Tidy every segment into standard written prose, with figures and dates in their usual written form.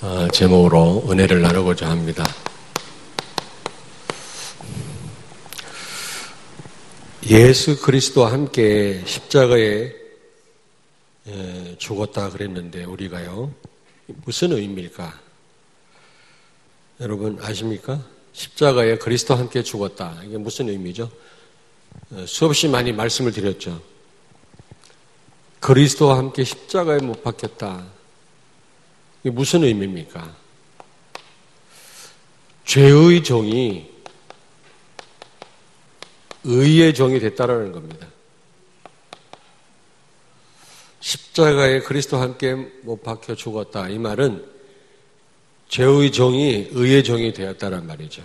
제목으로 은혜를 나누고자 합니다. 예수 그리스도와 함께 십자가에 죽었다 그랬는데 우리가요, 무슨 의미일까? 여러분 아십니까? 십자가에 그리스도와 함께 죽었다. 이게 무슨 의미죠? 수없이 많이 말씀을 드렸죠. 그리스도와 함께 십자가에 못 박혔다. 이게 무슨 의미입니까? 죄의 종이 의의 종이 됐다라는 겁니다. 십자가에 그리스도와 함께 못 박혀 죽었다. 이 말은 죄의 종이 의의 종이 되었다는 말이죠.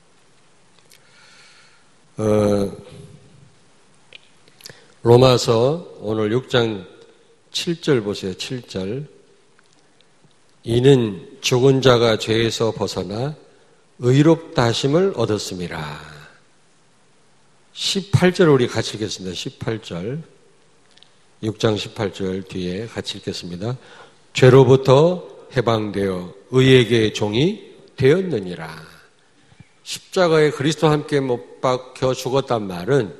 로마서 오늘 6장 7절 보세요. 7절. 이는 죽은 자가 죄에서 벗어나 의롭다 하심을 얻었음이라. 18절 우리 같이 읽겠습니다. 18절. 6장 18절 뒤에 같이 읽겠습니다. 죄로부터 해방되어 의에게 종이 되었느니라. 십자가에 그리스도와 함께 못 박혀 죽었단 말은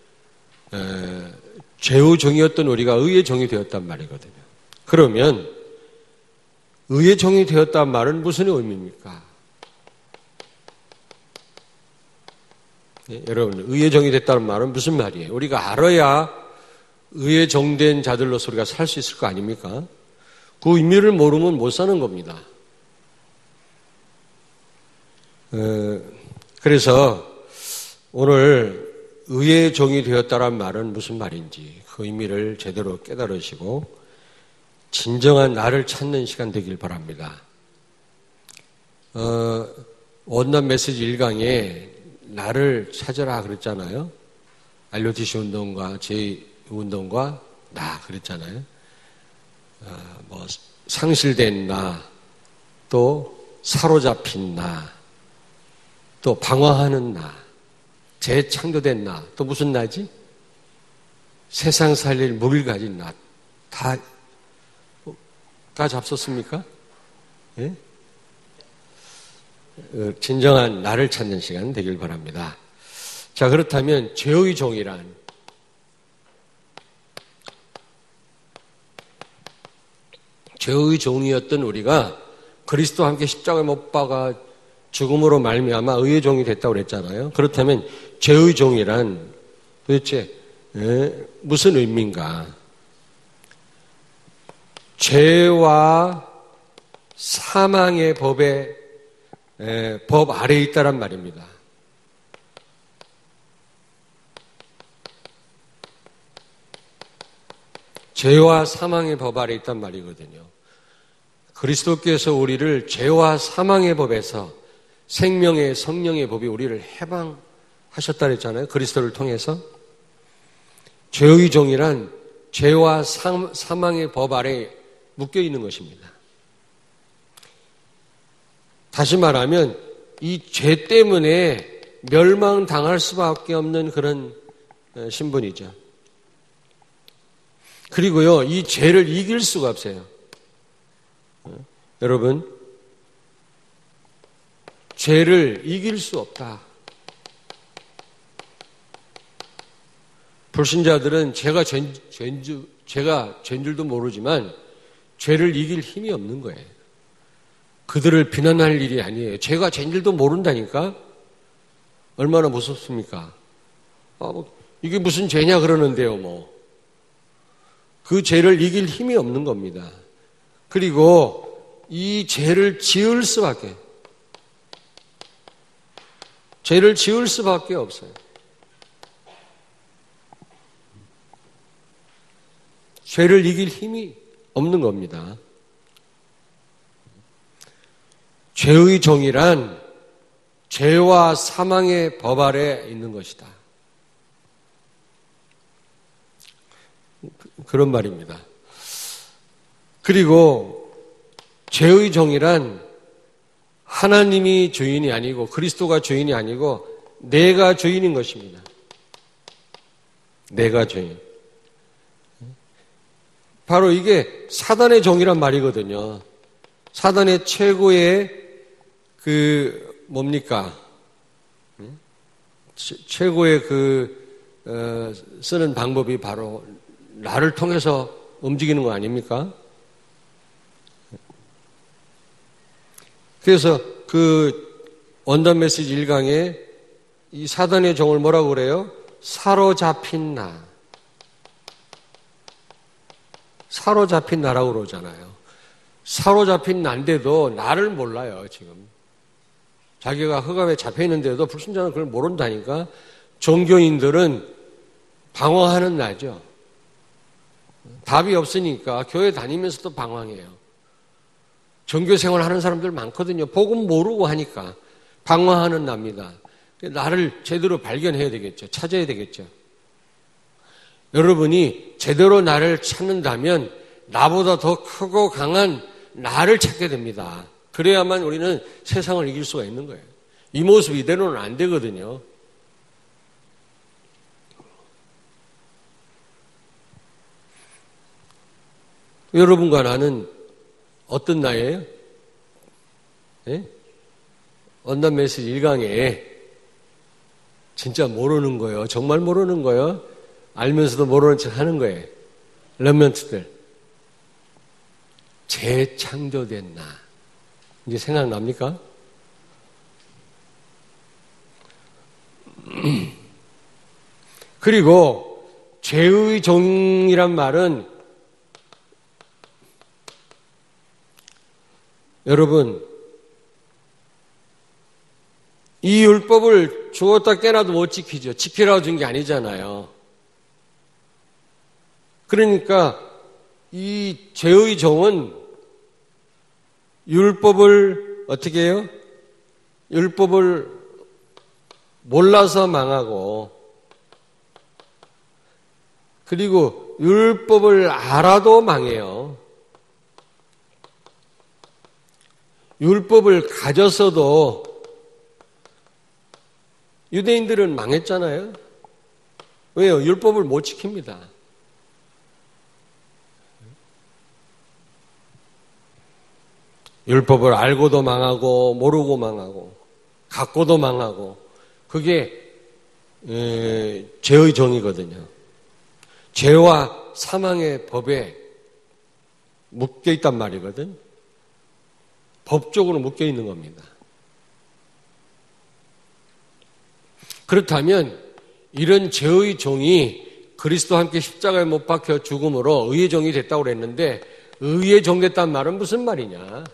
죄의 종이었던 우리가 의의 종이 되었단 말이거든요. 그러면 의의 종이 되었단 말은 무슨 의미입니까? 여러분, 의의 종이 됐다는 말은 무슨 말이에요? 우리가 알아야 의의 종된 자들로서 우리가 살 수 있을 거 아닙니까? 그 의미를 모르면 못 사는 겁니다. 그래서 오늘 의의 종이 되었다는 말은 무슨 말인지 그 의미를 제대로 깨달으시고 진정한 나를 찾는 시간 되길 바랍니다. 원난 메시지 1강에 나를 찾아라 그랬잖아요. ROTC 운동과 제2운동과 나 그랬잖아요. 상실된 나, 또 사로잡힌 나, 또 방황하는 나, 재창조된 나, 또 무슨 나지? 세상 살릴 무기를 가진 나, 다 잡섰습니까? 예? 진정한 나를 찾는 시간 되길 바랍니다. 자, 그렇다면 죄의 종이란 죄의 종이었던 우리가 그리스도와 함께 십자가에 못 박아 죽음으로 말미암아 의의 종이 됐다고 그랬잖아요. 그렇다면 죄의 종이란 도대체 무슨 의미인가? 죄와 사망의 법 아래에 있다란 말입니다. 죄와 사망의 법 아래에 있단 말이거든요. 그리스도께서 우리를 죄와 사망의 법에서 생명의 성령의 법이 우리를 해방하셨다 그랬잖아요. 그리스도를 통해서. 죄의 종이란 죄와 사망의 법 아래에 묶여 있는 것입니다. 다시 말하면 이 죄 때문에 멸망당할 수밖에 없는 그런 신분이죠. 그리고요, 이 죄를 이길 수가 없어요. 여러분, 죄를 이길 수 없다. 불신자들은 죄가 죄인 줄도 모르지만 죄를 이길 힘이 없는 거예요. 그들을 비난할 일이 아니에요. 죄가 죄인 줄도 모른다니까? 얼마나 무섭습니까? 이게 무슨 죄냐 그러는데요, 그 죄를 이길 힘이 없는 겁니다. 그리고 이 죄를 지을 수밖에 없어요. 죄를 이길 힘이 없는 겁니다. 죄의 종이란 죄와 사망의 법 아래에 있는 것이다. 그런 말입니다. 그리고 죄의 종이란 하나님이 주인이 아니고 그리스도가 주인이 아니고 내가 주인인 것입니다. 내가 주인. 바로 이게 사단의 종이란 말이거든요. 사단의 최고의 뭡니까? 최고의 쓰는 방법이 바로 나를 통해서 움직이는 거 아닙니까? 그래서 원단 메시지 1강에 이 사단의 종을 뭐라고 그래요? 사로잡힌 나. 사로잡힌 나라고 그러잖아요. 사로잡힌 나인데도 나를 몰라요, 지금. 자기가 흑암에 잡혀있는데도 불순종은 그걸 모른다니까. 종교인들은 방황하는 나죠. 답이 없으니까 교회 다니면서도 방황해요. 종교 생활하는 사람들 많거든요. 복음 모르고 하니까 방황하는 납니다. 나를 제대로 발견해야 되겠죠. 찾아야 되겠죠. 여러분이 제대로 나를 찾는다면 나보다 더 크고 강한 나를 찾게 됩니다. 그래야만 우리는 세상을 이길 수가 있는 거예요. 이 모습 이대로는 안 되거든요. 여러분과 나는 어떤 나예요? 예? 원단 메시지 1강에 진짜 모르는 거예요. 정말 모르는 거예요. 알면서도 모르는 척 하는 거예요. 렘넌트들. 재창조된 나. 이제 생각납니까? 그리고 죄의 종이란 말은 여러분 이 율법을 주었다 깨나도 못 지키죠. 지키라고 준 게 아니잖아요. 그러니까 이 죄의 종은 율법을 어떻게 해요? 율법을 몰라서 망하고 그리고 율법을 알아도 망해요. 율법을 가졌어도 유대인들은 망했잖아요. 왜요? 율법을 못 지킵니다. 율법을 알고도 망하고 모르고 망하고 갖고도 망하고 그게 죄의 정이거든요. 죄와 사망의 법에 묶여 있단 말이거든. 법적으로 묶여 있는 겁니다. 그렇다면 이런 죄의 종이 그리스도와 함께 십자가에 못 박혀 죽음으로 의의 종이 됐다고 그랬는데 의의 종 됐다는 말은 무슨 말이냐?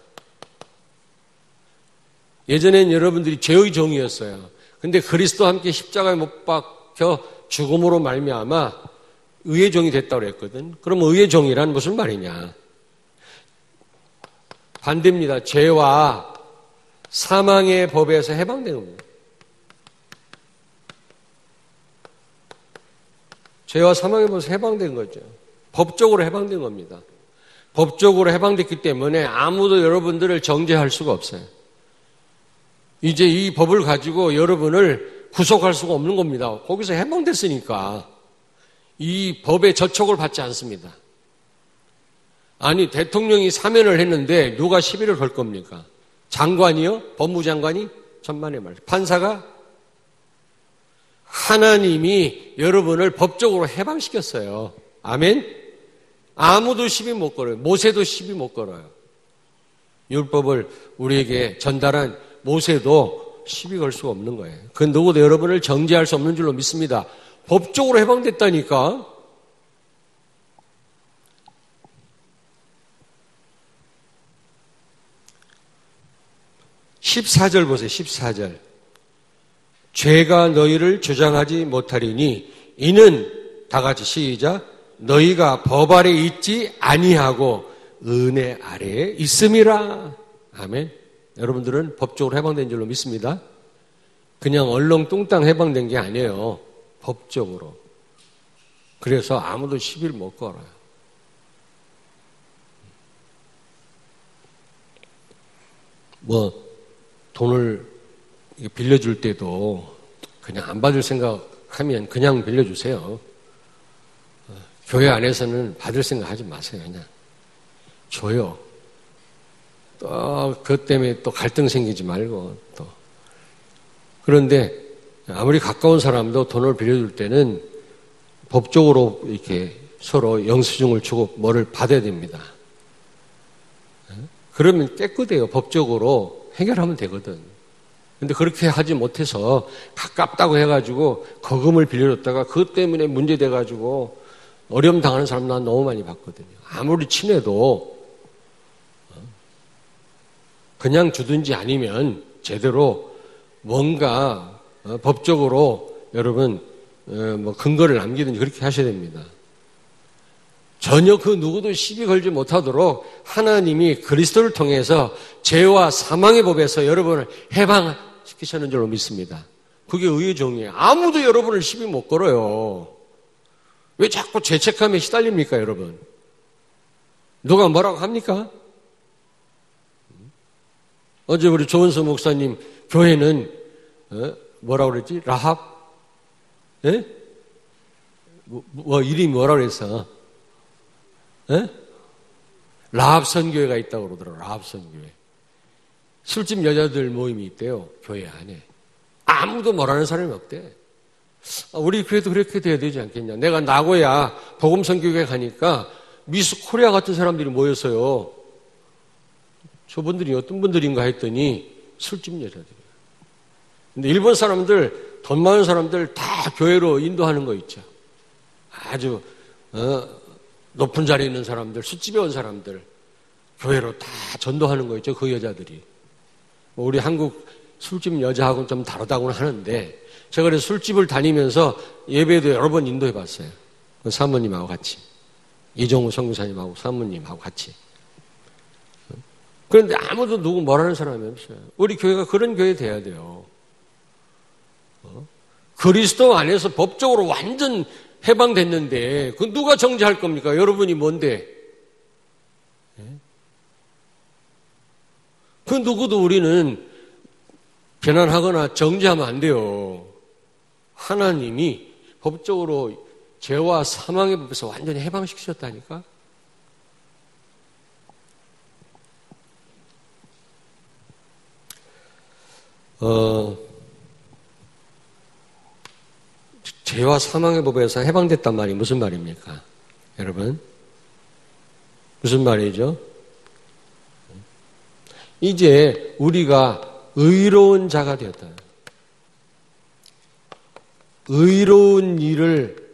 예전엔 여러분들이 죄의 종이었어요. 근데 그리스도와 함께 십자가에 못 박혀 죽음으로 말미암아 의의 종이 됐다고 그랬거든. 그럼 의의 종이란 무슨 말이냐? 반대입니다. 죄와 사망의 법에서 해방된 겁니다. 죄와 사망의 법에서 해방된 거죠. 법적으로 해방된 겁니다. 법적으로 해방됐기 때문에 아무도 여러분들을 정죄할 수가 없어요. 이제 이 법을 가지고 여러분을 구속할 수가 없는 겁니다. 거기서 해방됐으니까 이 법의 저촉을 받지 않습니다. 아니 대통령이 사면을 했는데 누가 시비를 걸 겁니까? 장관이요? 법무장관이? 천만의 말. 판사가? 하나님이 여러분을 법적으로 해방시켰어요. 아멘? 아무도 시비 못 걸어요. 모세도 시비 못 걸어요. 율법을 우리에게 전달한 모세도 시비 걸 수가 없는 거예요. 그 누구도 여러분을 정죄할 수 없는 줄로 믿습니다. 법적으로 해방됐다니까. (14절) 보세요. 14절. 죄가 너희를 주장하지 못하리니 이는 다 같이 시작. 너희가 법 아래 있지 아니하고 은혜 아래에 있음이라. 아멘. 여러분들은 법적으로 해방된 줄로 믿습니다. 그냥 얼렁뚱땅 해방된 게 아니에요. 법적으로. 그래서 아무도 시비를 못 걸어요. 돈을 빌려줄 때도 그냥 안 받을 생각하면 그냥 빌려주세요. 교회 안에서는 받을 생각 하지 마세요. 그냥 줘요. 또 그것 때문에 또 갈등 생기지 말고 또. 그런데 아무리 가까운 사람도 돈을 빌려줄 때는 법적으로 이렇게 서로 영수증을 주고 뭐를 받아야 됩니다. 그러면 깨끗해요. 법적으로 해결하면 되거든. 근데 그렇게 하지 못해서 가깝다고 해가지고 거금을 빌려줬다가 그것 때문에 문제돼가지고 어려움 당하는 사람 난 너무 많이 봤거든요. 아무리 친해도 그냥 주든지 아니면 제대로 뭔가 법적으로 여러분 뭐 근거를 남기든지 그렇게 하셔야 됩니다. 전혀 그 누구도 시비 걸지 못하도록 하나님이 그리스도를 통해서 죄와 사망의 법에서 여러분을 해방시키셨는 줄로 믿습니다. 그게 의의 정의예요. 아무도 여러분을 시비 못 걸어요. 왜 자꾸 죄책감에 시달립니까, 여러분? 누가 뭐라고 합니까? 어제 우리 조은서 목사님 교회는 뭐라고 그랬지? 라합? 예? 뭐 이름이 뭐라고 그랬어? 예? 라합 선교회가 있다고 그러더라고요. 라합 선교회. 술집 여자들 모임이 있대요. 교회 안에. 아무도 뭐라는 사람이 없대. 우리 교회도 그렇게 돼야 되지 않겠냐. 내가 나고야 복음 선교회 가니까 미스 코리아 같은 사람들이 모였어요. 저분들이 어떤 분들인가 했더니 술집 여자들이에요. 근데 일본 사람들, 돈 많은 사람들 다 교회로 인도하는 거 있죠. 아주 높은 자리에 있는 사람들, 술집에 온 사람들 교회로 다 전도하는 거 있죠. 그 여자들이. 우리 한국 술집 여자하고는 좀 다르다고는 하는데 제가 그래서 술집을 다니면서 예배도 여러 번 인도해 봤어요. 그 사모님하고 같이. 이종우 선교사님하고 사모님하고 같이. 그런데 아무도 누구 뭐라는 사람이 없어요. 우리 교회가 그런 교회 돼야 돼요. 그리스도 안에서 법적으로 완전 해방됐는데 그 누가 정죄할 겁니까? 여러분이 뭔데? 그 누구도 우리는 비난하거나 정죄하면 안 돼요. 하나님이 법적으로 죄와 사망의 법에서 완전히 해방시키셨다니까? 죄와 사망의 법에서 해방됐단 말이 무슨 말입니까? 여러분? 무슨 말이죠? 이제 우리가 의로운 자가 되었다. 의로운 일을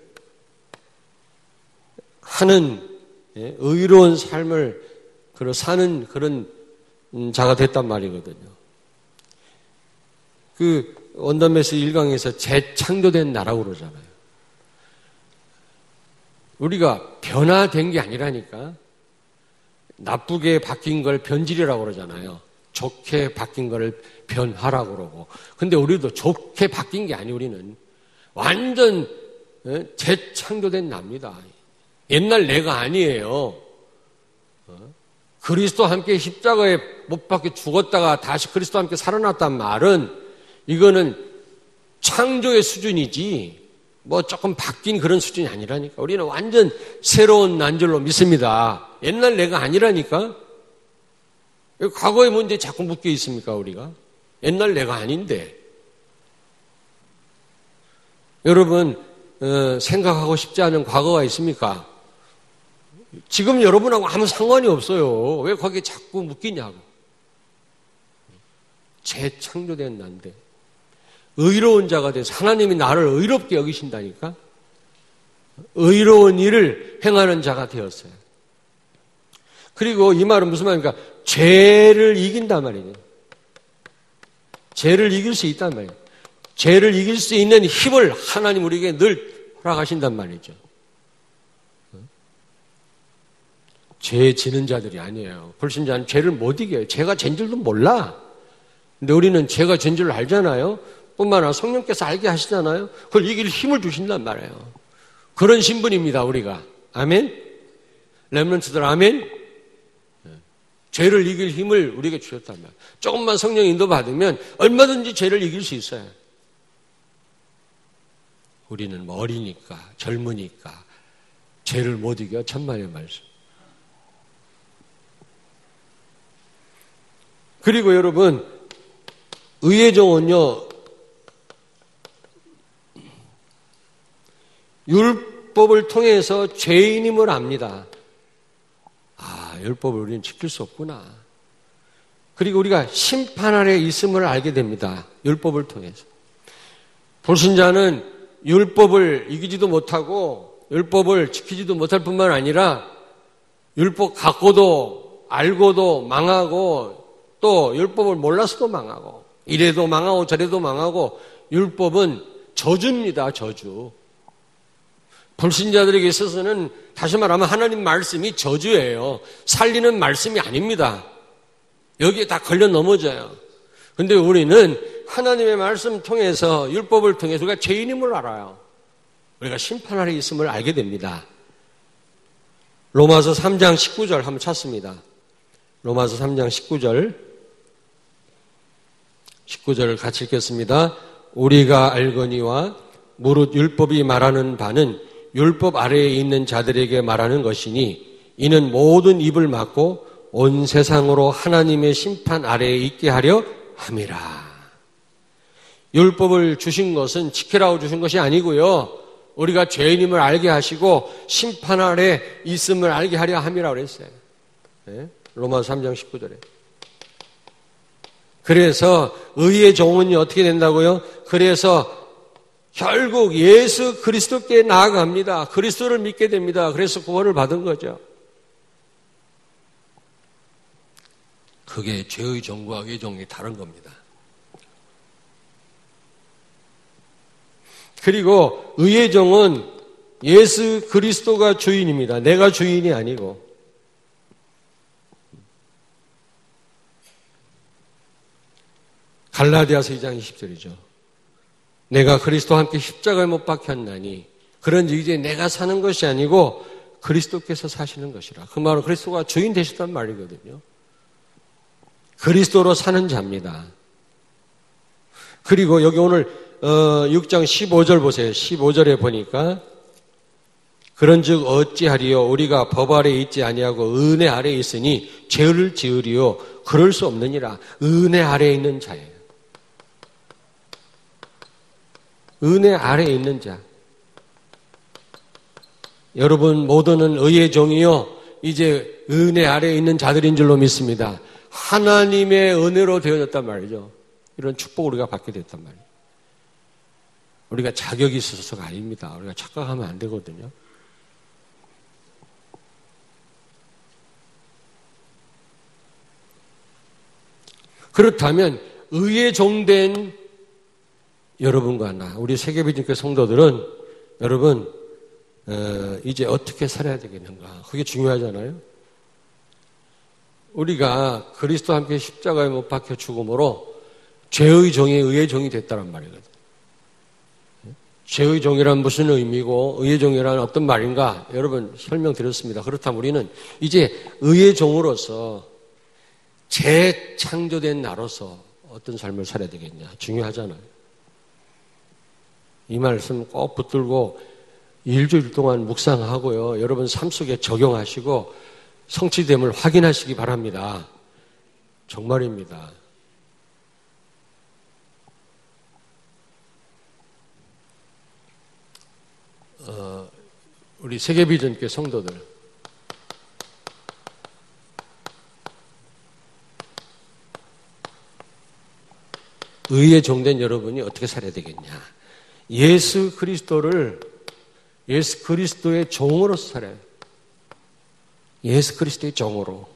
하는, 의로운 삶을 사는 그런 자가 됐단 말이거든요. 그 원더메스 1강에서 재창조된 나라고 그러잖아요. 우리가 변화된 게 아니라니까. 나쁘게 바뀐 걸 변질이라고 그러잖아요. 좋게 바뀐 걸 변화라고 그러고. 근데 우리도 좋게 바뀐 게 아니, 우리는. 완전 재창조된 납니다. 옛날 내가 아니에요. 그리스도와 함께 십자가에 못 박혀 죽었다가 다시 그리스도와 함께 살아났단 말은 이거는 창조의 수준이지 뭐 조금 바뀐 그런 수준이 아니라니까. 우리는 완전 새로운 난줄로 믿습니다. 옛날 내가 아니라니까. 과거의 문제에 자꾸 묶여 있습니까, 우리가? 옛날 내가 아닌데. 여러분 생각하고 싶지 않은 과거가 있습니까? 지금 여러분하고 아무 상관이 없어요. 왜 거기에 자꾸 묶이냐고. 재창조된 난데. 의로운 자가 돼서 하나님이 나를 의롭게 여기신다니까? 의로운 일을 행하는 자가 되었어요. 그리고 이 말은 무슨 말입니까? 죄를 이긴단 말이에요. 죄를 이길 수 있단 말이에요. 죄를 이길 수 있는 힘을 하나님 우리에게 늘 허락하신단 말이죠. 죄 지는 자들이 아니에요. 불신자는 죄를 못 이겨요. 죄가 죄인 줄도 몰라. 근데 우리는 죄가 죄인 줄 알잖아요. 뿐만 아니라 성령께서 알게 하시잖아요. 그걸 이길 힘을 주신단 말이에요. 그런 신분입니다, 우리가. 아멘? 렘넌트들 아멘? 죄를 이길 힘을 우리에게 주셨단 말이에요. 조금만 성령 인도 받으면 얼마든지 죄를 이길 수 있어요. 우리는 뭐 어리니까, 젊으니까 죄를 못 이겨. 천만의 말씀. 그리고 여러분, 의의 종은요, 율법을 통해서 죄인임을 압니다. 아, 율법을 우리는 지킬 수 없구나. 그리고 우리가 심판 아래 있음을 알게 됩니다. 율법을 통해서. 불신자는 율법을 이기지도 못하고 율법을 지키지도 못할 뿐만 아니라 율법 갖고도 알고도 망하고 또 율법을 몰라서도 망하고 이래도 망하고 저래도 망하고 율법은 저주입니다. 저주. 불신자들에게 있어서는 다시 말하면 하나님 말씀이 저주예요. 살리는 말씀이 아닙니다. 여기에 다 걸려 넘어져요. 근데 우리는 하나님의 말씀 통해서 율법을 통해서 우리가 죄인임을 알아요. 우리가 심판 아래 있음을 알게 됩니다. 로마서 3장 19절 한번 찾습니다. 로마서 3장 19절을 같이 읽겠습니다. 우리가 알거니와 무릇 율법이 말하는 바는 율법 아래에 있는 자들에게 말하는 것이니 이는 모든 입을 막고 온 세상으로 하나님의 심판 아래에 있게 하려 함이라. 율법을 주신 것은 지키라고 주신 것이 아니고요. 우리가 죄인임을 알게 하시고 심판 아래 있음을 알게 하려 함이라고 그랬어요. 네? 로마서 3장 19절에. 그래서 의의 종은 어떻게 된다고요? 그래서 결국 예수 그리스도께 나아갑니다. 그리스도를 믿게 됩니다. 그래서 구원을 받은 거죠. 그게 죄의 종과 의의 종이 다른 겁니다. 그리고 의의 종은 예수 그리스도가 주인입니다. 내가 주인이 아니고. 갈라디아서 2장 20절이죠. 내가 그리스도와 함께 십자가에 못 박혔나니 그런즉 이제 내가 사는 것이 아니고 그리스도께서 사시는 것이라. 그 말은 그리스도가 주인 되셨단 말이거든요. 그리스도로 사는 자입니다. 그리고 여기 오늘 6장 15절 보세요. 15절에 보니까 그런즉 어찌하리요 우리가 법 아래 있지 아니하고 은혜 아래 있으니 죄를 지으리요 그럴 수 없느니라. 은혜 아래 있는 자예요. 은혜 아래에 있는 자. 여러분 모두는 의의 종이요 이제 은혜 아래에 있는 자들인 줄로 믿습니다. 하나님의 은혜로 되어졌단 말이죠. 이런 축복을 우리가 받게 됐단 말이에요. 우리가 자격이 있어서가 아닙니다. 우리가 착각하면 안 되거든요. 그렇다면 의의 종된 여러분과 나, 우리 세계비전교 성도들은 여러분 이제 어떻게 살아야 되겠는가? 그게 중요하잖아요. 우리가 그리스도와 함께 십자가에 못 박혀 죽음으로 죄의 종이 의의 종이 됐다는 말이거든요. 죄의 종이란 무슨 의미고 의의 종이란 어떤 말인가? 여러분 설명드렸습니다. 그렇다면 우리는 이제 의의 종으로서 재창조된 나로서 어떤 삶을 살아야 되겠냐? 중요하잖아요. 이 말씀 꼭 붙들고 일주일 동안 묵상하고요. 여러분 삶 속에 적용하시고 성취됨을 확인하시기 바랍니다. 정말입니다. 우리 세계비전교회 성도들 의에 종된 여러분이 어떻게 살아야 되겠냐? 예수 그리스도의 종으로서 살아요. 예수 그리스도의 종으로.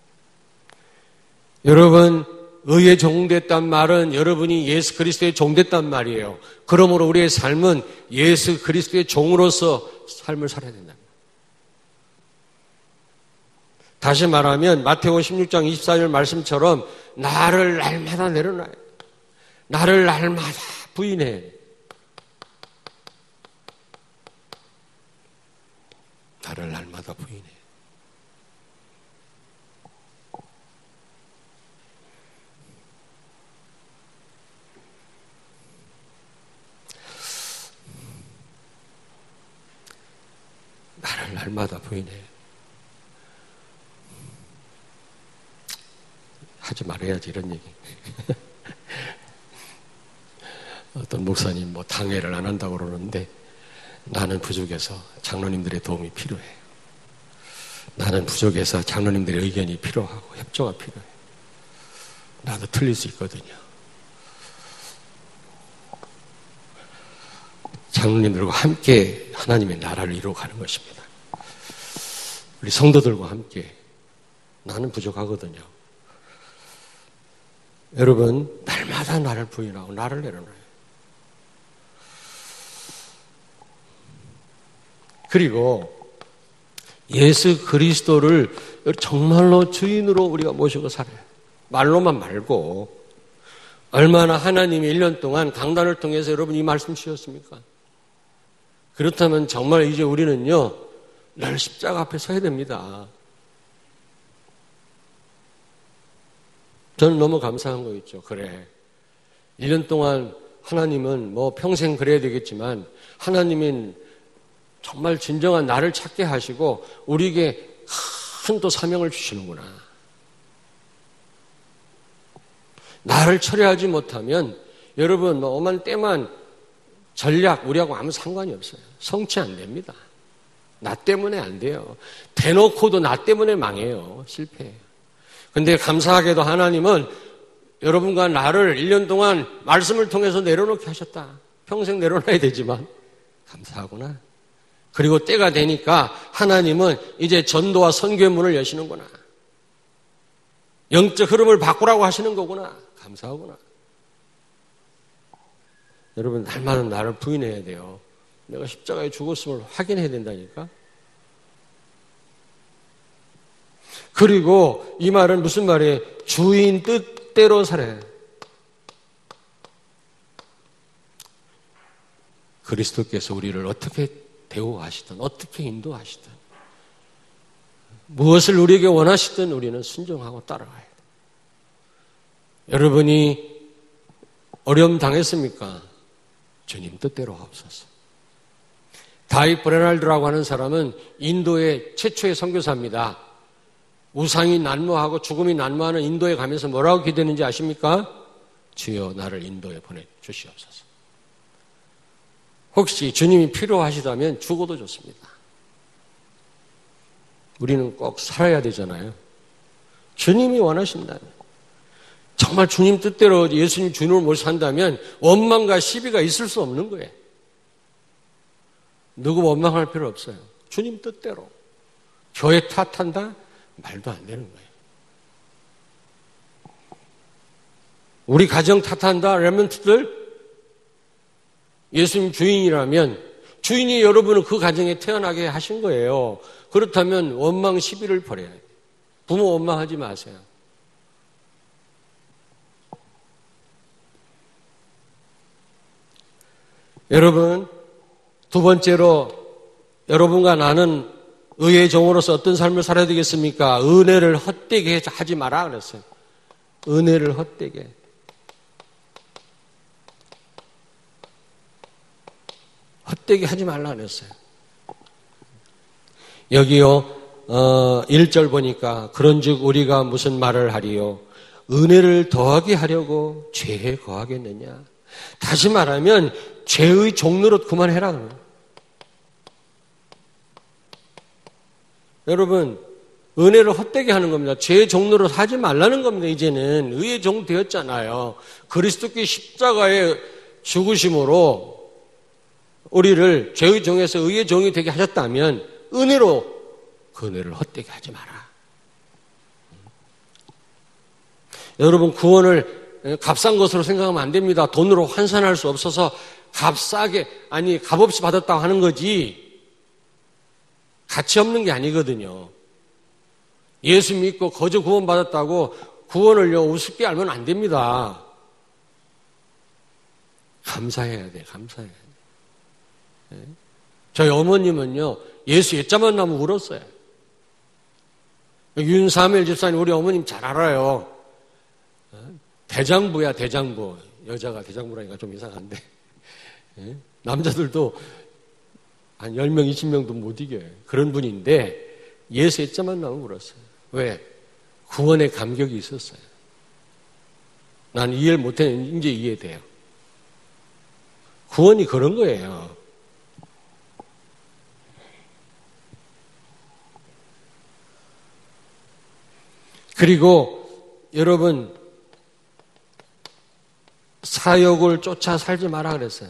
여러분, 의의 종됐단 말은 여러분이 예수 그리스도의 종됐단 말이에요. 그러므로 우리의 삶은 예수 그리스도의 종으로서 삶을 살아야 된다. 다시 말하면 마태복음 16장 24절 말씀처럼 나를 날마다 내려놔요. 나를 날마다 부인해. 나를 날마다 부인해. 나를 날마다 부인해. 하지 말아야지 이런 얘기. 어떤 목사님 뭐 당회를 안 한다고 그러는데 나는 부족해서 장로님들의 도움이 필요해. 나는 부족해서 장로님들의 의견이 필요하고 협조가 필요해. 나도 틀릴 수 있거든요. 장로님들과 함께 하나님의 나라를 이루어가는 것입니다. 우리 성도들과 함께. 나는 부족하거든요. 여러분, 날마다 나를 부인하고 나를 내려놔요. 그리고 예수 그리스도를 정말로 주인으로 우리가 모시고 살아요. 말로만 말고. 얼마나 하나님이 1년 동안 강단을 통해서 여러분 이 말씀 주셨습니까? 그렇다면 정말 이제 우리는요, 늘 십자가 앞에 서야 됩니다. 저는 너무 감사한 거 있죠. 그래. 1년 동안 하나님은 뭐 평생 그래야 되겠지만 하나님은 정말 진정한 나를 찾게 하시고 우리에게 큰 또 사명을 주시는구나. 나를 철회하지 못하면 여러분 뭐 오만 때만 전략 우리하고 아무 상관이 없어요. 성취 안 됩니다. 나 때문에 안 돼요. 대놓고도 나 때문에 망해요. 실패해요. 근데 감사하게도 하나님은 여러분과 나를 1년 동안 말씀을 통해서 내려놓게 하셨다. 평생 내려놔야 되지만 감사하구나. 그리고 때가 되니까 하나님은 이제 전도와 선교의 문을 여시는구나. 영적 흐름을 바꾸라고 하시는 거구나. 감사하구나. 여러분 날마다 나를 부인해야 돼요. 내가 십자가에 죽었음을 확인해야 된다니까. 그리고 이 말은 무슨 말이에요? 주인 뜻대로 살아요. 그리스도께서 우리를 어떻게 대우하시든 어떻게 인도하시든 무엇을 우리에게 원하시든 우리는 순종하고 따라가야 돼요. 여러분이 어려움 당했습니까? 주님 뜻대로 하옵소서. 다윗 브레날드라고 하는 사람은 인도의 최초의 선교사입니다. 우상이 난무하고 죽음이 난무하는 인도에 가면서 뭐라고 기도했는지 아십니까? 주여 나를 인도에 보내주시옵소서. 혹시 주님이 필요하시다면 죽어도 좋습니다. 우리는 꼭 살아야 되잖아요. 주님이 원하신다면 정말 주님 뜻대로 예수님 주님을 못 산다면 원망과 시비가 있을 수 없는 거예요. 누구 원망할 필요 없어요. 주님 뜻대로. 교회 탓한다? 말도 안 되는 거예요. 우리 가정 탓한다? 렘넌트들? 예수님 주인이라면 주인이 여러분을 그 가정에 태어나게 하신 거예요. 그렇다면 원망 시비를 버려야 돼요. 부모 원망하지 마세요. 여러분, 두 번째로 여러분과 나는 의의 종으로서 어떤 삶을 살아야 되겠습니까? 은혜를 헛되게 하지 마라 그랬어요. 은혜를 헛되게. 헛되게 하지 말라 그랬어요. 여기요 1절 보니까 그런즉 우리가 무슨 말을 하리요? 은혜를 더하게 하려고 죄에 거하겠느냐? 다시 말하면 죄의 종노릇 그만해라 그래요. 여러분 은혜를 헛되게 하는 겁니다. 죄의 종노릇 하지 말라는 겁니다. 이제는 의의 종 되었잖아요. 그리스도께 십자가의 죽으심으로 우리를 죄의 종에서 의의 종이 되게 하셨다면 은혜로 그 은혜를 헛되게 하지 마라. 여러분 구원을 값싼 것으로 생각하면 안 됩니다. 돈으로 환산할 수 없어서 값싸게 아니 값없이 받았다고 하는 거지 가치 없는 게 아니거든요. 예수 믿고 거저 구원 받았다고 구원을요 우습게 알면 안 됩니다. 감사해야 돼. 감사해야 돼. 저희 어머님은요 예수 옛자만 나면 울었어요. 윤사무엘 집사님 우리 어머님 잘 알아요. 대장부야 대장부. 여자가 대장부라니까 좀 이상한데 남자들도 한 10명 20명도 못 이겨요. 그런 분인데 예수 옛자만 나면 울었어요. 왜? 구원의 감격이 있었어요. 난 이해를 못했는데 이제 이해돼요. 구원이 그런 거예요. 그리고 여러분 사욕을 쫓아 살지 마라 그랬어요.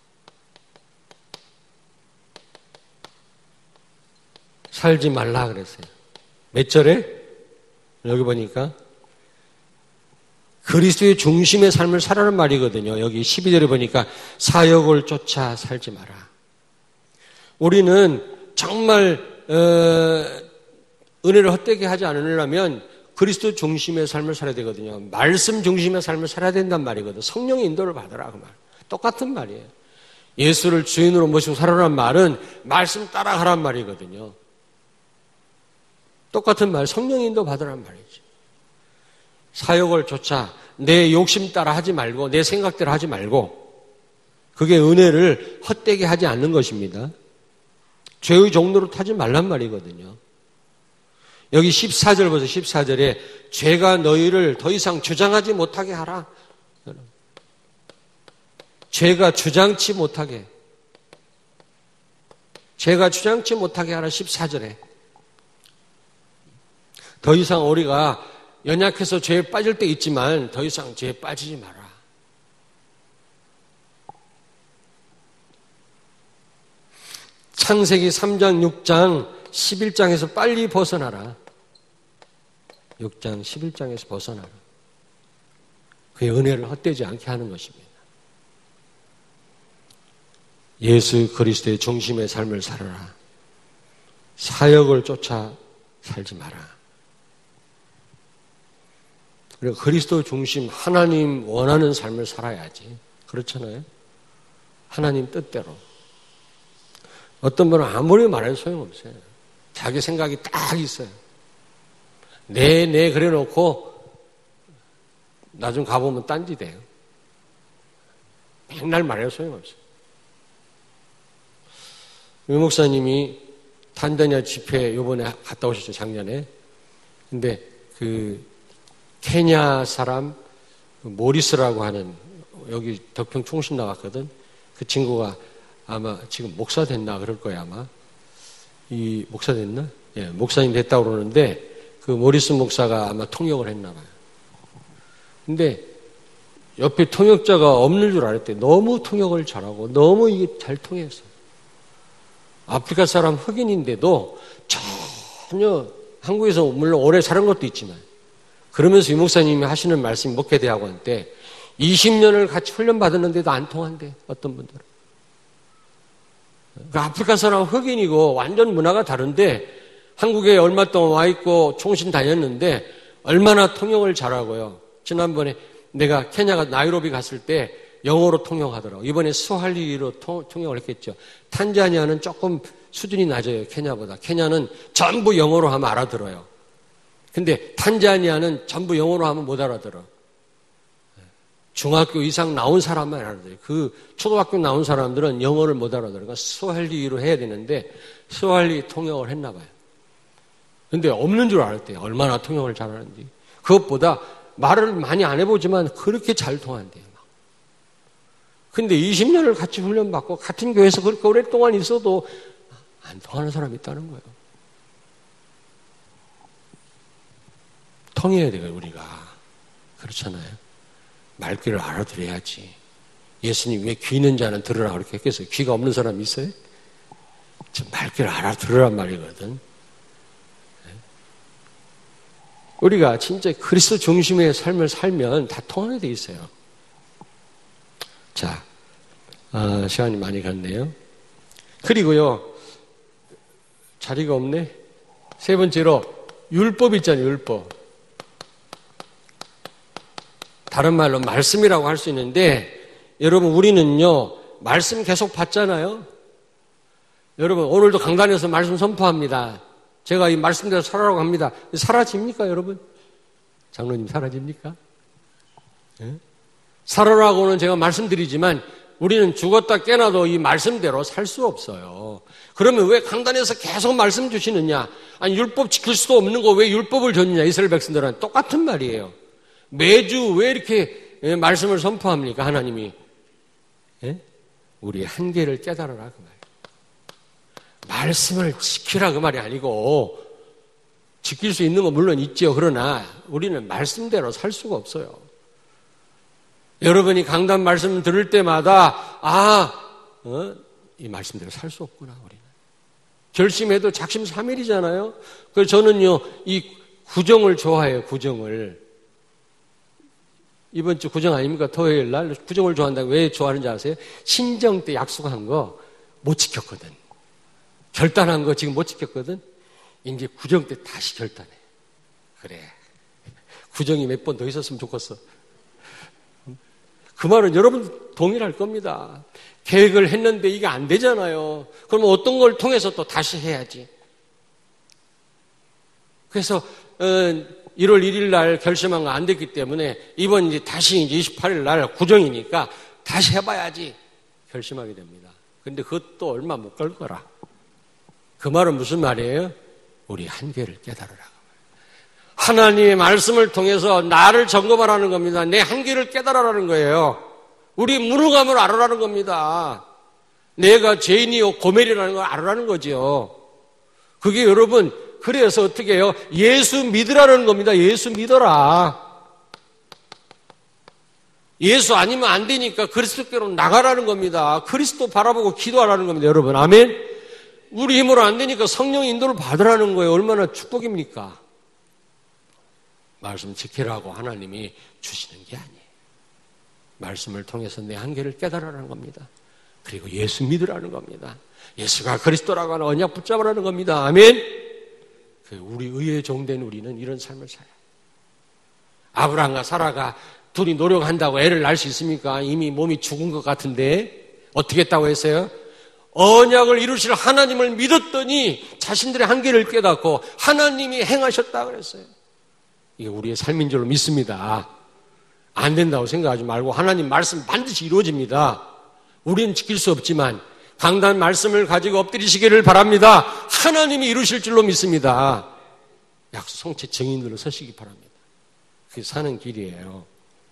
살지 말라 그랬어요. 몇 절에? 여기 보니까 그리스도의 중심의 삶을 살아라는 말이거든요. 여기 12절에 보니까 사욕을 쫓아 살지 마라. 우리는 정말 은혜를 헛되게 하지 않으려면 그리스도 중심의 삶을 살아야 되거든요. 말씀 중심의 삶을 살아야 된단 말이거든요. 성령의 인도를 받으라 그 말. 똑같은 말이에요. 예수를 주인으로 모시고 살아라는 말은 말씀 따라가란 말이거든요. 똑같은 말, 성령의 인도 받으라는 말이지. 사욕을 쫓아 내 욕심 따라 하지 말고 내 생각대로 하지 말고 그게 은혜를 헛되게 하지 않는 것입니다. 죄의 종로로 타지 말란 말이거든요. 여기 14절 보세요. 14절에 죄가 너희를 더 이상 주장하지 못하게 하라. 죄가 주장치 못하게. 죄가 주장치 못하게 하라. 14절에. 더 이상 우리가 연약해서 죄에 빠질 때 있지만 더 이상 죄에 빠지지 마라. 창세기 3장, 6장, 11장에서 빨리 벗어나라. 6장, 11장에서 벗어나라. 그의 은혜를 헛되지 않게 하는 것입니다. 예수 그리스도의 중심의 삶을 살아라. 사역을 쫓아 살지 마라. 그리고 그리스도 중심, 하나님 원하는 삶을 살아야지. 그렇잖아요? 하나님 뜻대로. 어떤 분은 아무리 말해도 소용없어요. 자기 생각이 딱 있어요. 네, 그래 놓고, 나중 가보면 딴짓해요. 맨날 말해도 소용없어요. 유 목사님이 탄자니아 집회 요번에 갔다 오셨죠, 작년에. 근데 케냐 사람, 모리스라고 하는, 여기 덕평 총신 나갔거든. 그 친구가 아마 지금 목사 됐나 그럴 거야, 아마. 목사 됐나? 예, 목사님 됐다고 그러는데, 그 모리스 목사가 아마 통역을 했나 봐요. 근데 옆에 통역자가 없는 줄 알았대. 너무 통역을 잘하고, 너무 이게 잘 통했어. 아프리카 사람 흑인인데도 전혀 한국에서 물론 오래 살은 것도 있지만, 그러면서 유 목사님이 하시는 말씀이 목회대학원 때 20년을 같이 훈련받았는데도 안 통한대, 어떤 분들은. 그 아프리카 사람 흑인이고 완전 문화가 다른데 한국에 얼마 동안 와 있고 총신 다녔는데 얼마나 통역을 잘하고요. 지난번에 내가 케냐가 나이로비 갔을 때 영어로 통역하더라고요. 이번에 스와힐리로 통역을 했겠죠. 탄자니아는 조금 수준이 낮아요, 케냐보다. 케냐는 전부 영어로 하면 알아들어요. 근데 탄자니아는 전부 영어로 하면 못 알아들어. 중학교 이상 나온 사람만 알아들어요. 그 초등학교 나온 사람들은 영어를 못 알아들어요. 그러니까 스와힐리로 해야 되는데 스와힐리 통역을 했나 봐요. 근데 없는 줄 알았대요. 얼마나 통역을 잘하는지. 그것보다 말을 많이 안 해보지만 그렇게 잘 통한대요. 근데 20년을 같이 훈련받고 같은 교회에서 그렇게 오랫동안 있어도 안 통하는 사람이 있다는 거예요. 통해야 돼요, 우리가. 그렇잖아요. 말귀를 알아들어야지. 예수님 왜 귀 있는 자는 들으라 그렇게 했겠어요? 귀가 없는 사람이 있어요? 말귀를 알아들으란 말이거든. 우리가 진짜 그리스도 중심의 삶을 살면 다 통하게 돼 있어요. 자, 시간이 많이 갔네요. 그리고요, 자리가 없네. 세 번째로 율법 있잖아요, 율법. 다른 말로 말씀이라고 할 수 있는데, 여러분 우리는요 말씀 계속 받잖아요. 여러분 오늘도 강단에서 말씀 선포합니다. 제가 이 말씀대로 살아라고 합니다. 사라집니까, 여러분? 장로님 사라집니까? 네? 살아라고는 제가 말씀드리지만 우리는 죽었다 깨나도 이 말씀대로 살 수 없어요. 그러면 왜 강단에서 계속 말씀 주시느냐? 아니 율법 지킬 수도 없는 거 왜 율법을 줬느냐? 이스라엘 백성들은 똑같은 말이에요. 매주 왜 이렇게 말씀을 선포합니까? 하나님이 우리 한계를 깨달아라 그 말이에요. 말씀을 지키라 그 말이 아니고 지킬 수 있는 건 물론 있죠. 그러나 우리는 말씀대로 살 수가 없어요. 여러분이 강단 말씀 들을 때마다 이 말씀대로 살 수 없구나 우리는. 결심해도 작심삼일이잖아요. 그래서 저는요 이 구정을 좋아해요. 구정을. 이번 주 구정 아닙니까? 토요일 날 구정을 좋아한다고 왜 좋아하는지 아세요? 신정 때 약속한 거 못 지켰거든. 결단한 거 지금 못 지켰거든. 이제 구정 때 다시 결단해. 그래. 구정이 몇 번 더 있었으면 좋겠어. 그 말은 여러분 동일할 겁니다. 계획을 했는데 이게 안 되잖아요. 그러면 어떤 걸 통해서 또 다시 해야지. 그래서 1월 1일 날 결심한 거 안 됐기 때문에 이번 이제 다시 이제 28일 날 구정이니까 다시 해봐야지 결심하게 됩니다. 근데 그것도 얼마 못 갈 거라. 그 말은 무슨 말이에요? 우리 한계를 깨달으라. 하나님의 말씀을 통해서 나를 점검하라는 겁니다. 내 한계를 깨달으라는 거예요. 우리 무능함을 알아라는 겁니다. 내가 죄인이요 고멜이라는 걸 알아라는 거죠. 그게 여러분 그래서 어떻게 해요? 예수 믿으라는 겁니다. 예수 믿어라. 예수 아니면 안 되니까 그리스도께로 나가라는 겁니다. 그리스도 바라보고 기도하라는 겁니다. 여러분 아멘. 우리 힘으로 안 되니까 성령 인도를 받으라는 거예요. 얼마나 축복입니까? 말씀 지키라고 하나님이 주시는 게 아니에요. 말씀을 통해서 내 한계를 깨달으라는 겁니다. 그리고 예수 믿으라는 겁니다. 예수가 그리스도라고 하는 언약 붙잡으라는 겁니다. 아멘. 우리 의의 종된 우리는 이런 삶을 살아요. 아브라함과 사라가 둘이 노력한다고 애를 낳을 수 있습니까? 이미 몸이 죽은 것 같은데 어떻게 했다고 했어요? 언약을 이루실 하나님을 믿었더니 자신들의 한계를 깨닫고 하나님이 행하셨다 그랬어요. 이게 우리의 삶인 줄로 믿습니다. 안 된다고 생각하지 말고 하나님 말씀 반드시 이루어집니다. 우리는 지킬 수 없지만 강단 말씀을 가지고 엎드리시기를 바랍니다. 하나님이 이루실 줄로 믿습니다. 약속 성체 증인으로 서시기 바랍니다. 그게 사는 길이에요.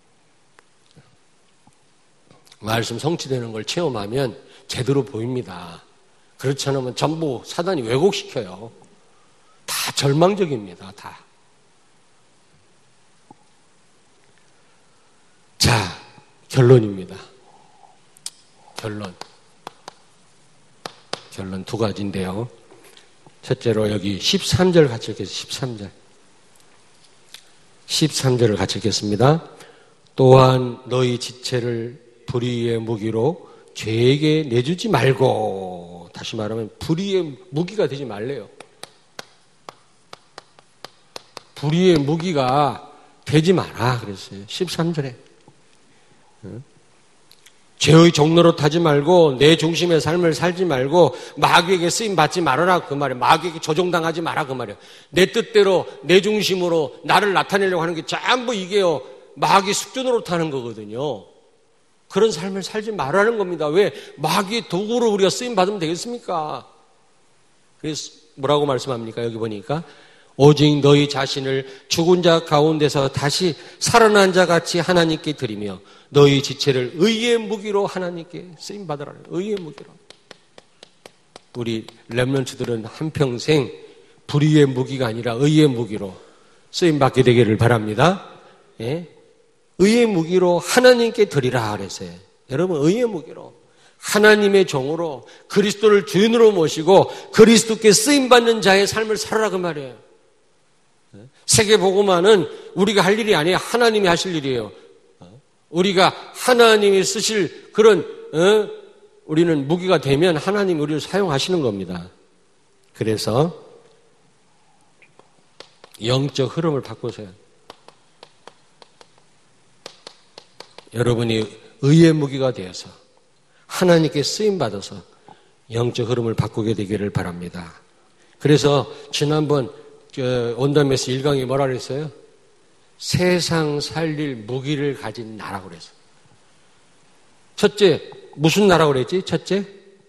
말씀 성취되는 걸 체험하면 제대로 보입니다. 그렇지 않으면 전부 사단이 왜곡시켜요. 다 절망적입니다. 다. 자, 결론입니다. 결론 두 가지인데요. 첫째로 여기 13절 같이 읽겠습니다. 13절을 같이 읽겠습니다. 또한 너희 지체를 불의의 무기로 죄에게 내주지 말고, 다시 말하면 불의의 무기가 되지 말래요. 불의의 무기가 되지 마라 그랬어요. 13절에. 죄의 종로로 타지 말고 내 중심의 삶을 살지 말고 마귀에게 쓰임 받지 말아라 그 말이에요. 마귀에게 조종당하지 마라 그 말이에요. 내 뜻대로 내 중심으로 나를 나타내려고 하는 게 전부 이게요 마귀 숙주노로 타는 거거든요. 그런 삶을 살지 말라는 겁니다. 왜? 마귀의 도구로 우리가 쓰임 받으면 되겠습니까? 그래서 뭐라고 말씀합니까? 여기 보니까 오직 너희 자신을 죽은 자 가운데서 다시 살아난 자 같이 하나님께 드리며 너희 지체를 의의 무기로 하나님께 쓰임 받으라는 의의 무기로. 우리 렘넌트들은 한평생 불의의 무기가 아니라 의의 무기로 쓰임 받게 되기를 바랍니다. 예? 의의 무기로 하나님께 드리라 그랬어요. 여러분 의의 무기로 하나님의 종으로 그리스도를 주인으로 모시고 그리스도께 쓰임 받는 자의 삶을 살아라 그 말이에요. 세계복음화는 우리가 할 일이 아니에요. 하나님이 하실 일이에요. 우리가 하나님이 쓰실 그런 우리는 무기가 되면 하나님이 우리를 사용하시는 겁니다. 그래서 영적 흐름을 바꾸세요. 여러분이 의의 무기가 되어서 하나님께 쓰임받아서 영적 흐름을 바꾸게 되기를 바랍니다. 그래서 지난번 온담에서 1강이 뭐라 그랬어요? 세상 살릴 무기를 가진 나라고 그랬어요. 첫째, 무슨 나라고 그랬지? 첫째,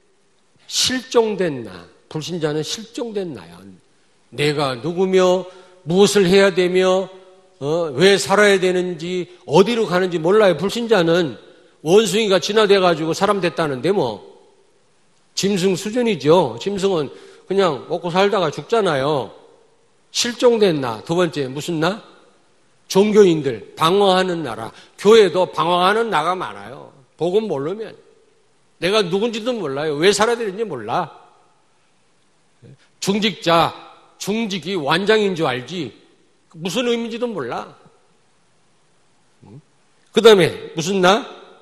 실종된 나. 불신자는 실종된 나야. 내가 누구며 무엇을 해야 되며 왜 살아야 되는지 어디로 가는지 몰라요. 불신자는 원숭이가 진화돼가지고 사람 됐다는데 뭐 짐승 수준이죠. 짐승은 그냥 먹고 살다가 죽잖아요. 실종된 나. 두 번째 무슨 나? 종교인들 방황하는 나라. 교회도 방황하는 나가 많아요. 복음 모르면 내가 누군지도 몰라요. 왜 살아야 되는지 몰라. 중직자, 중직이 완장인 줄 알지 무슨 의미인지도 몰라. 그 다음에 무슨 나?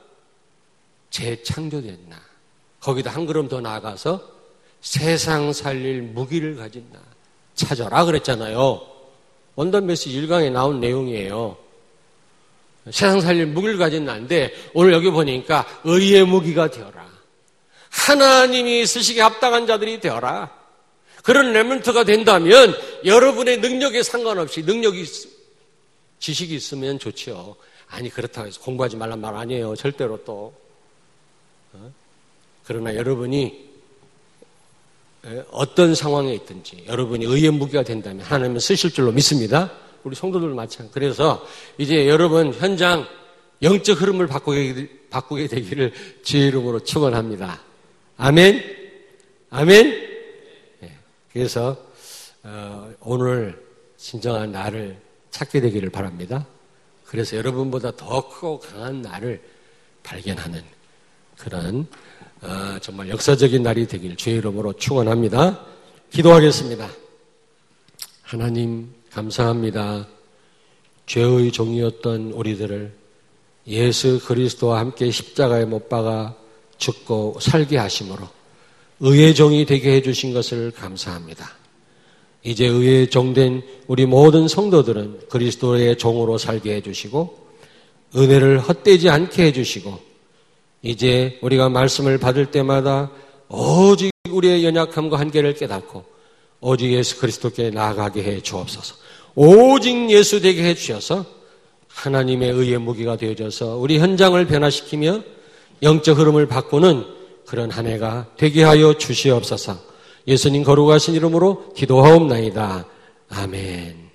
재창조된 나. 거기다 한 걸음 더 나아가서 세상 살릴 무기를 가진 나 찾아라 그랬잖아요. 원단 메시지 1강에 나온 내용이에요. 세상 살릴 무기를 가진 나인데 오늘 여기 보니까 의의 무기가 되어라. 하나님이 쓰시기에 합당한 자들이 되어라. 그런 렘넌트가 된다면 여러분의 능력에 상관없이 지식이 있으면 좋죠. 아니 그렇다고 해서 공부하지 말란 말 아니에요. 절대로 또. 그러나 여러분이 어떤 상황에 있든지 여러분이 의의 무기가 된다면 하나님은 쓰실 줄로 믿습니다. 우리 성도들 마찬가지. 그래서 이제 여러분 현장 영적 흐름을 바꾸게 되기를 주의 이름으로 축원합니다. 아멘. 아멘. 그래서 오늘 진정한 나를 찾게 되기를 바랍니다. 그래서 여러분보다 더 크고 강한 나를 발견하는 그런 정말 역사적인 날이 되길 주의 이름으로 축원합니다. 기도하겠습니다. 하나님 감사합니다. 죄의 종이었던 우리들을 예수 그리스도와 함께 십자가에 못 박아 죽고 살게 하심으로 의의 종이 되게 해주신 것을 감사합니다. 이제 의의 종된 우리 모든 성도들은 그리스도의 종으로 살게 해주시고 은혜를 헛되지 않게 해주시고 이제 우리가 말씀을 받을 때마다 오직 우리의 연약함과 한계를 깨닫고 오직 예수 그리스도께 나아가게 해 주옵소서. 오직 예수 되게 해 주셔서 하나님의 의의 무기가 되어져서 우리 현장을 변화시키며 영적 흐름을 바꾸는 그런 한 해가 되게 하여 주시옵소서. 예수님 거룩하신 이름으로 기도하옵나이다. 아멘.